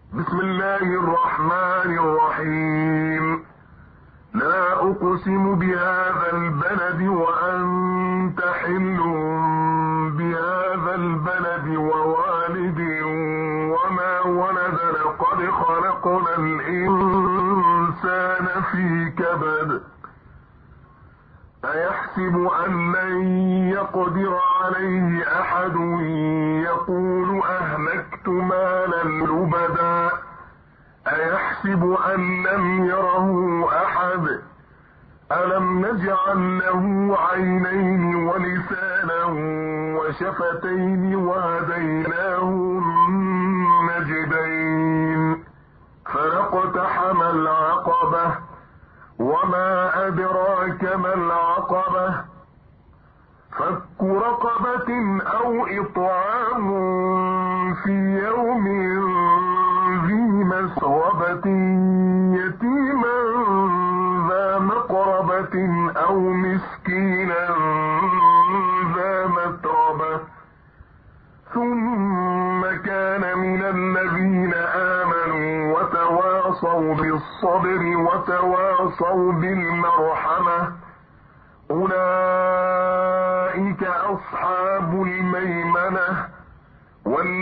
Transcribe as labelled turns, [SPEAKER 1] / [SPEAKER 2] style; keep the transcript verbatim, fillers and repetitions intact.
[SPEAKER 1] بسم الله الرحمن الرحيم. لا أقسم بهذا البلد وأنت حل بهذا البلد ووالد وما ولد لقد خلقنا الإنسان في كبد أيحسب أن لن يقدر عليه أحد يقول أهلكت مالا لبدا أيحسب أن لم يره أحد ألم نجعل له عينين ولسانا وشفتين وهديناه النجدين فلاقتحم العقبة وما أدراك ما العقبة فك رقبة أو إطعام في يوم ذي مسغبة يتيما ذا مقربة أو مسكينا ذا متربة ثم كان من الذين آمنوا وتواصوا بالصبر وتواصوا بالمرحمة أولئك أصحاب الميمنة.